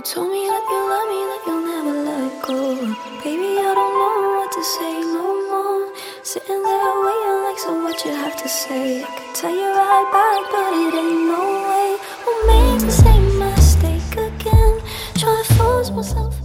told me that you love me, that you'll never let go. Baby, I don't know what to say no more. Sitting there waiting like, so what you have to say? I could tell you right back, but it ain't no way. We'll make the same mistake again. Trying to force myself